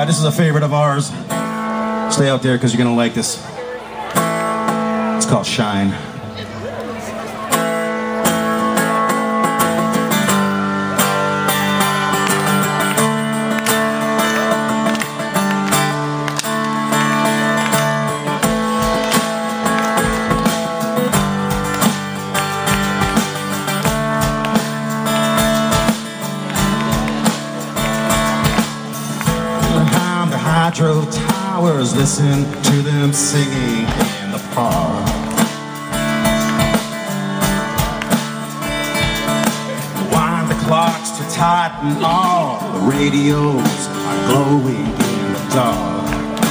Alright, this is a favorite of ours. Stay out there because you're gonna like this. It's called Shine. Hydro towers, listen to them singing in the park. Wind the clocks to tighten, all the radios are glowing in the dark.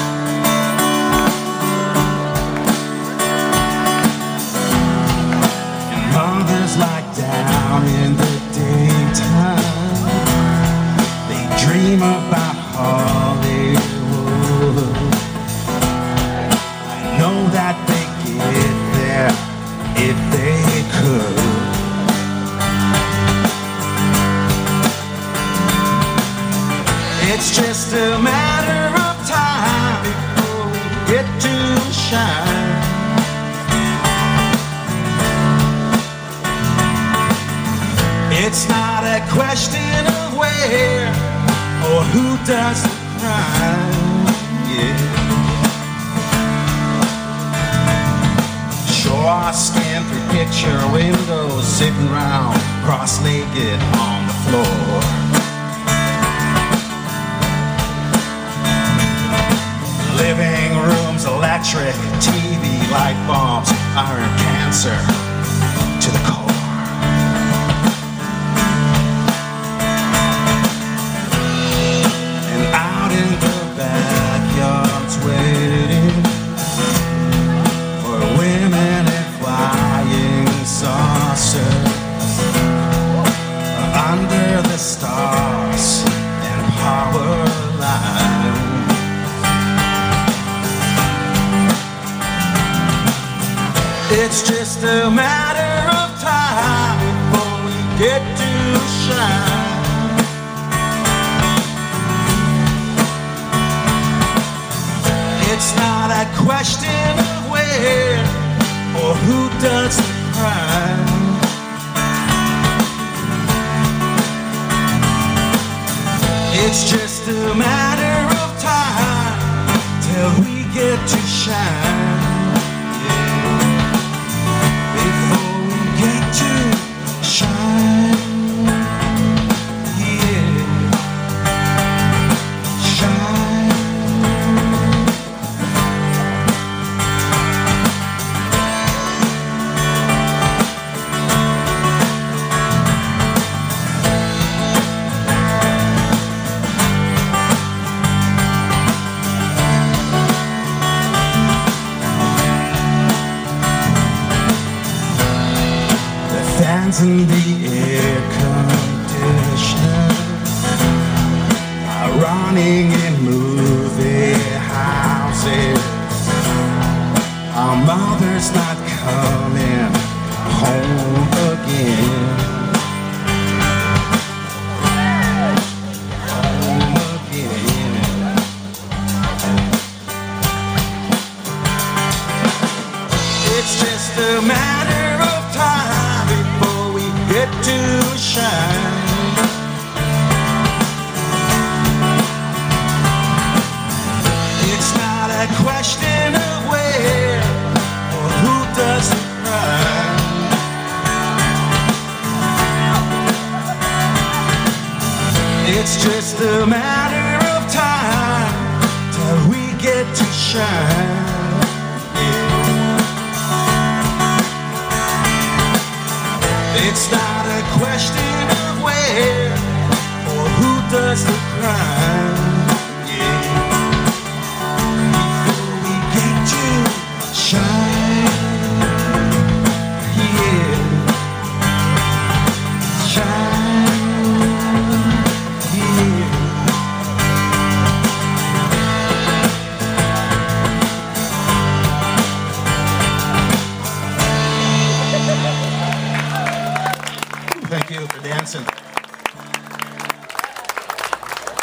And mothers lie down in the daytime, they dream about Hollywood. I know that they get there if they could. It's just a matter of time before we get to shine. It's not a question of where or who does the crime, yeah. Sure, I scan through picture windows, sitting round cross-legged on the floor. Living rooms, electric, TV, light bulbs, iron cancer to the core. Waiting for women in flying saucers under the stars and power lines. It's just a matter of time before we get to shine. It's not a question of where or who does the crime. It's just a matter of time till we get to shine, yeah. Before we get to shine. Fans in the air conditioner are running in movie houses. Our mother's not coming home again. Home again. It's just a matter of time before we get to shine. It's not a question of where or who does the crime. It's just a matter of time till we get to shine. It's not a question